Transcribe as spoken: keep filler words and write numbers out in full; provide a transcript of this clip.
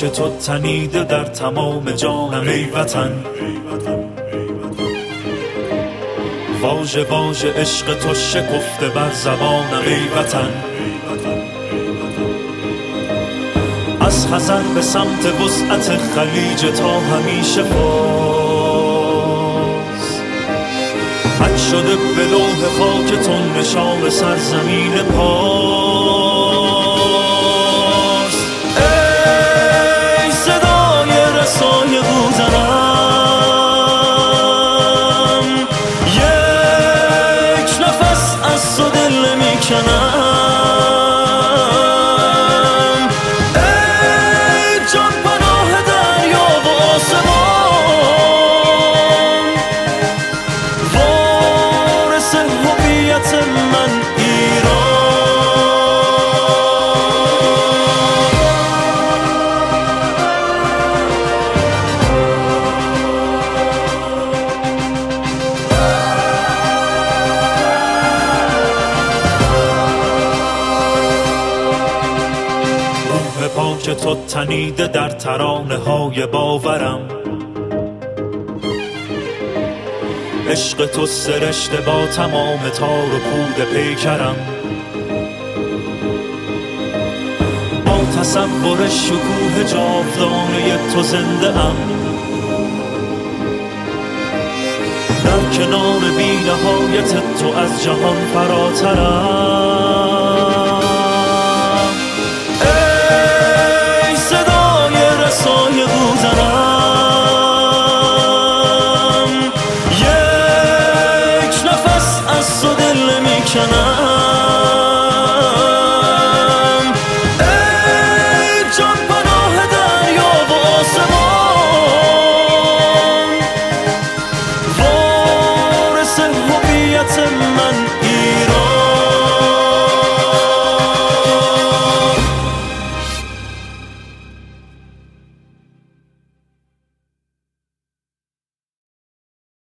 خاک تو تنیده در تمام جانم ای وطن. واژه واژه عشق تو شکفته بر زبانم ای وطن. از خزر به سمت وسعت خلیج تا همیشه فاز، حک شده به لوح خاک تو نشان سرزمین پاس. ای صدای رسای بوزنم، یک نفس از تو دل میکنم. پاک تو تنیده در ترانه های باورم، عشق تو سرشته با تمام تار و پود پیکرم. با تصور شکوه جاودانه تو زنده ام، در کنار بی نهایت تو از جهان فراترم. سایه بوزنم، یک نفس از تو دل میکنم.